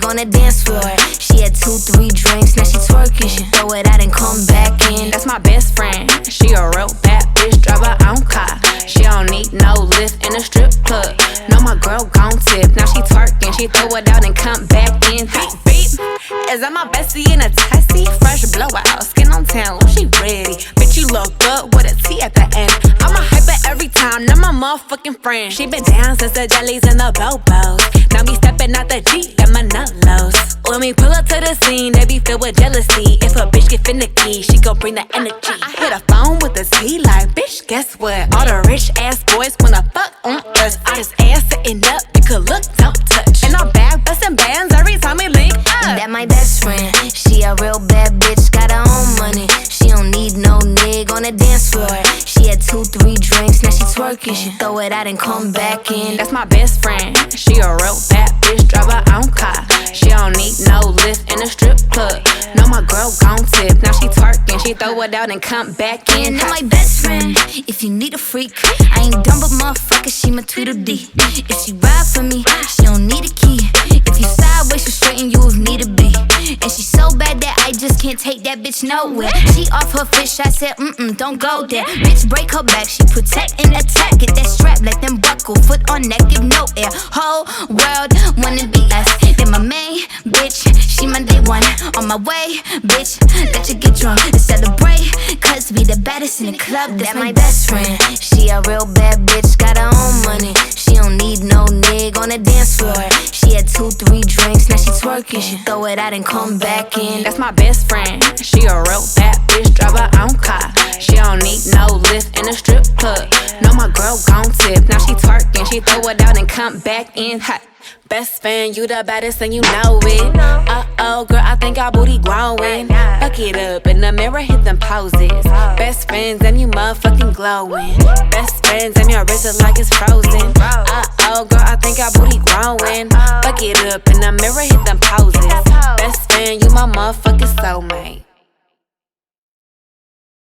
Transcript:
on the dance floor. She had 2-3 drinks, now she twerking. She throw it out and come back in. That's my best friend. She a real bad bitch, drive her own car. She don't need no lift in a strip club. No, my girl gon' tip. Now she twerking, she throw it out and come back in. Beep, beep. Is that my bestie in a tessie? Fresh blowout, skin on town, she ready. Bitch, you look good with a T at the end. I'm a hyper every time, not my motherfucking friend. She been down since the jellies and the bobos. Now me stepping out the Jeep, got my nullos. When we pull up to the scene, they be filled with jealousy. If a bitch get finicky, she gon' bring the energy. I hit a phone with a T like, bitch, guess what? All the rich ass boys wanna fuck on us. All this ass sitting up, you could look, don't touch. And I'm back bustin' bands every time we link up. That my best friend, she a real bad bitch, got her own money. She don't need no nigga on the dance floor. She had 2-3 drinks, now she twerking. She throw it out and come back in. That's my best friend, she a real bad bitch, drive her own car. She don't need no lift in a strip club. No, my girl gon' tip. Now she twerking, she throw it out and come back in. That my best friend, if you need a freak, I ain't dumb but motherfucker, she my Tweedledee. If she ride for me, she don't need a key. If you sideways, she straighten you if need to be. And she so bad that I just can't take that bitch nowhere. She off her fish, I said, don't go there. Bitch, break her back, she protect and attack. Get that strap, let them buckle, foot on neck, give no air. Whole world wanna be us. Then my main bitch, she my day one. On my way, bitch, let you get drunk and celebrate. Cause we the baddest in the club, that's my best friend. She a real bad bitch, got her own money. She don't need no nigga on the dance floor. She had 2-3 drinks, now she twerking. She throw it out and come back in. That's my best friend, she a real bad bitch, drive her own car. She don't need no lift in a strip club. No, my girl gon' tip. Now she twerking, she throw it out and come back in hot. Best fan, you the baddest and you know it. Uh-oh, girl, I think our booty growing. Fuck it up, in the mirror, hit them poses. Best friends, and you motherfucking glowing. Best friends, and your wrist is like it's frozen. Uh-oh, girl, I think our booty growing. Fuck it up, in the mirror, hit them poses.